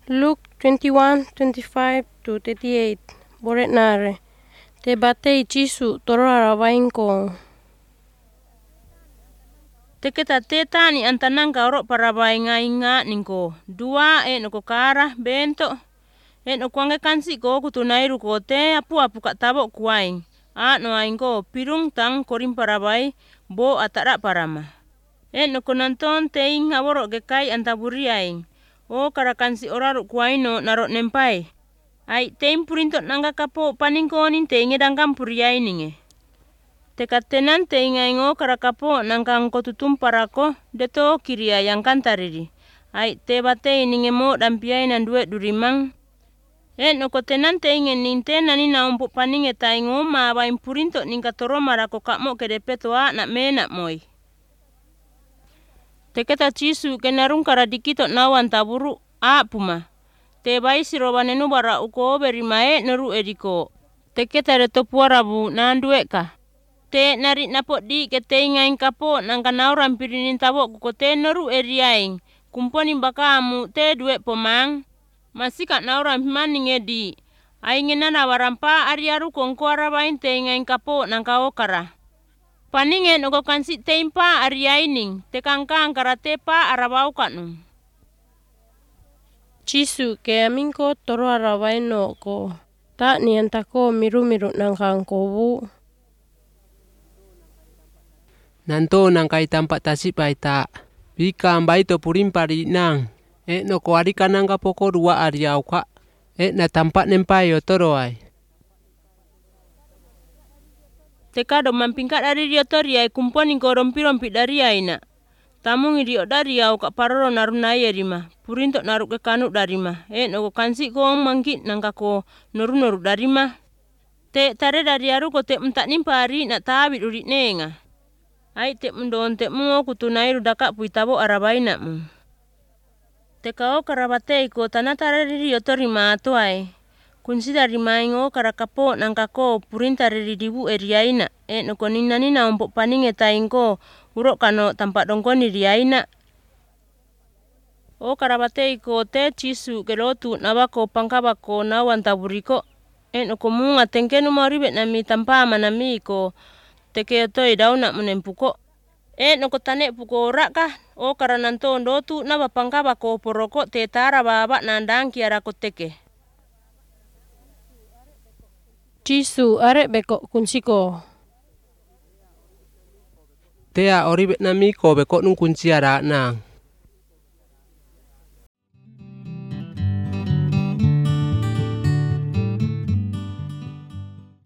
Luke 21:25-38. Boret nare. Te batei Jisu toro arawain ko. Teketa teta ni antanang kaoro para bainga inga ningko. Dua noko kara bento. No kuange kansi ko kutunairu ko te apu katabo kuaing. No aingko pirung tang korim para bai bo atara parama. No konanton te inga woro gekai antaburi aing. Karakansi oraru kuaino narok nempai. Ai teim purintot nangga kapo paningkonin te ngedangkam puriai ninge. Tekatenan te ingaingo karakapo nangkang kotutum parako deto kiria yang kantariri. Ai te batei ninge mo dampiai nan duet durimang. No kotenan te ingen ninte nani na umpu paninge taingo ma baim purintot ningka toro marako kakmo kedepetoa nak menak moi. Teketa Jisu kenarung karadikitot nawan taburu puma. Te bai sirobanenu bara uko berimae neru ediko. Teketa reto puarabu nandueka. Te nari napot di kete ingain kapo nangka nauram pirinin tabok kukote neru eriaing. Kumponin bakamu te duet pomang. Masika nauram maning edi. Aingena nawarampa ariaru kongko arabain te ingain kapo nangka okara. Paninge noko kansi teimpa ariaining. Te kangkang karatepa arabaukat nung. Jisu ke amingko toro arawain no ko. Tak ni antako miru-miru nangkang kobu. Nanto nangkai tampak tasip baita. Bika ambai to purim pari nang. No ko arika nangka poko dua ariau ka. Na tampak nempai otoro ai. Teka do mampingkat dari riotori ai kumponing ko rompi-rompi dari aina. Tamung idio dari au kak paroro narunai erima. Purintok naruk ke kanuk dari ma. No ko kansi ko mangkit nangka ko noru-noru dari ma. Te tare dari aru ko te mentak nimpari nak tabit urit nenga. Ai te mendon te mu kutunai rudakak puitabo arabai nak mu. Teka o karabatei ko tanah tare riotori ma atuai. Kunsi dari maingo karakapo nangkako purinta dibu eriaina. No ko nina umpuk paninge taingko urok kano tampak dongkoni riaina. Karabatei ko te Jisu kelotu nabako pangkabako nawan taburiko. No ko munga tengkenu mauribet nami tampa manami ko teke toi daunak menempuko. No ko tanek puko raka. Karananto ndotu naba pangkabako poroko te tara babak nandang kiara ko teke. Jisu arek bekok kunsiko. Tea oribet nami ko bekok nung kunci arak nang.